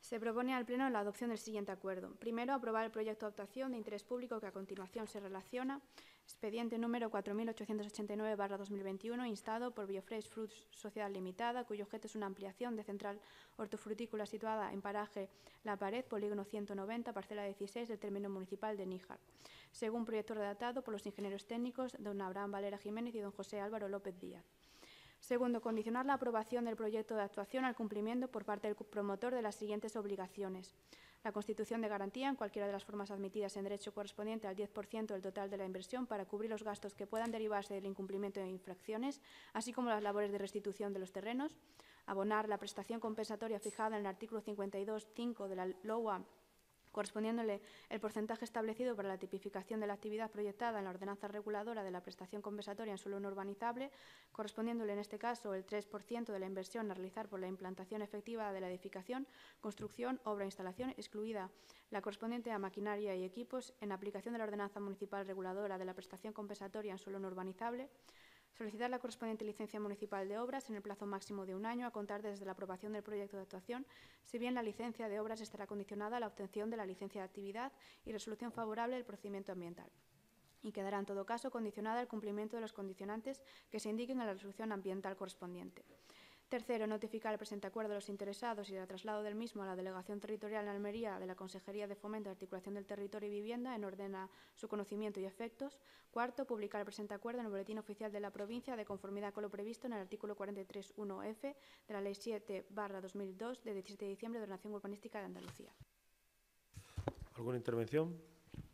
Se propone al Pleno la adopción del siguiente acuerdo. Primero, aprobar el proyecto de actuación de interés público que a continuación se relaciona. Expediente número 4889/2021, instado por Biofresh Fruits Sociedad Limitada, cuyo objeto es una ampliación de central hortofrutícola situada en paraje La Pared, polígono 190, parcela 16 del término municipal de Níjar, según proyecto redactado por los ingenieros técnicos don Abraham Valera Jiménez y don José Álvaro López Díaz. Segundo, condicionar la aprobación del proyecto de actuación al cumplimiento por parte del promotor de las siguientes obligaciones. La constitución de garantía en cualquiera de las formas admitidas en derecho correspondiente al 10% del total de la inversión para cubrir los gastos que puedan derivarse del incumplimiento de infracciones, así como las labores de restitución de los terrenos. Abonar la prestación compensatoria fijada en el artículo 52.5 de la LOA, correspondiéndole el porcentaje establecido para la tipificación de la actividad proyectada en la ordenanza reguladora de la prestación compensatoria en suelo no urbanizable, correspondiéndole en este caso el 3% de la inversión a realizar por la implantación efectiva de la edificación, construcción, obra e instalación, excluida la correspondiente a maquinaria y equipos, en aplicación de la ordenanza municipal reguladora de la prestación compensatoria en suelo no urbanizable. Solicitar la correspondiente licencia municipal de obras en el plazo máximo de 1 año a contar desde la aprobación del proyecto de actuación, si bien la licencia de obras estará condicionada a la obtención de la licencia de actividad y resolución favorable del procedimiento ambiental, y quedará en todo caso condicionada al cumplimiento de los condicionantes que se indiquen en la resolución ambiental correspondiente. Tercero, notificar el presente acuerdo a los interesados y el traslado del mismo a la Delegación Territorial en Almería de la Consejería de Fomento y Articulación del Territorio y Vivienda en orden a su conocimiento y efectos. Cuarto, publicar el presente acuerdo en el Boletín Oficial de la Provincia de conformidad con lo previsto en el artículo 43.1f de la Ley 7/2002 de 17 de diciembre de Ordenación Urbanística de Andalucía. ¿Alguna intervención?